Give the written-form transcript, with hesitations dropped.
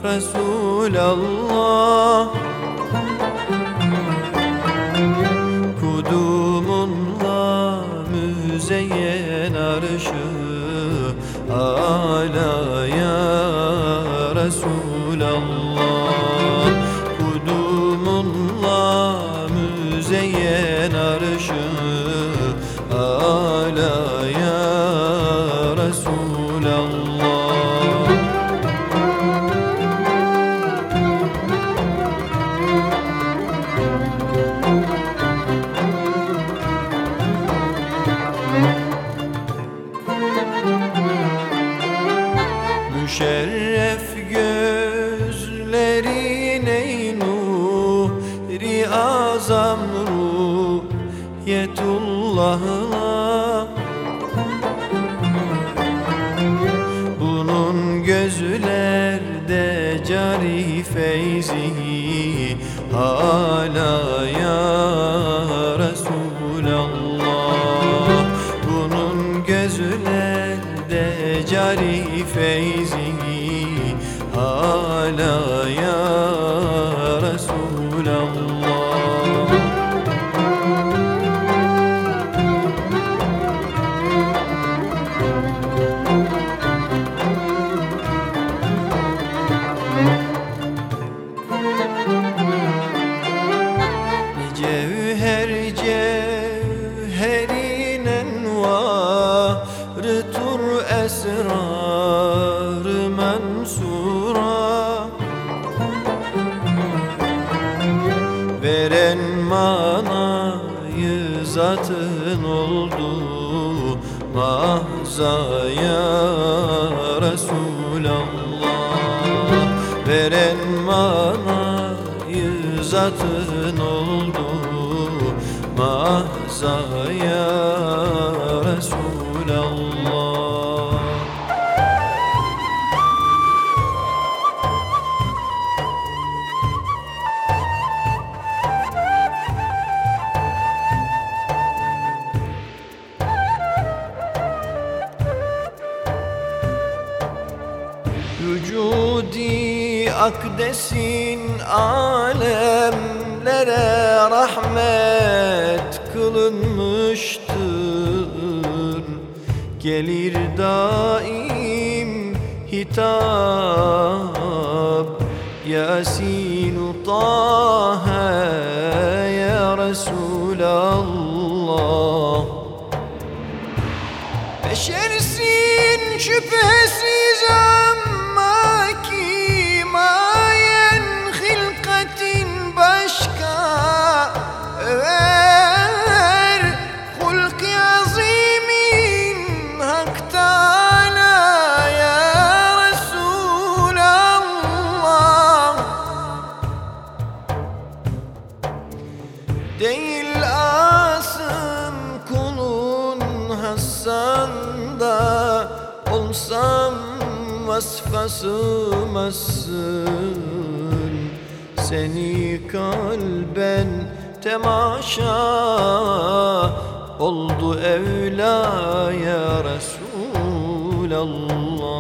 Resulallah. Kudumunla müzeyyen arşı ala ya Resulallah. Kudumunla müzeyyen arşı ala ya Resulallah. Müşerref gözlerin ey nuri azam ruhiyetullah'la. Bunun gözlerde cari feyzi hala ya Resulallah. Bunun gözlerde cari feyzi hala ya Resulallah. Cevher cevherin envarı tur esrar-ı mensura. Veren manayı zatın oldu mahzaya Resulallah. Veren manayı zatın oldu mahzaya Resulallah. Vücudi akdesin alemlere rahmet kılınmıştır. Gelir daim hitap Yasin-u Taha ya Resulallah. Beşersin şüphesiz ama ki mayen hilkatin başka över hulk-i azimin Hak Teâlâ ya Resulallah. Değil asım kulun hassanda olsam vasfa sığmazsın. Seni kalben temaşa oldu evla ya Resulallah.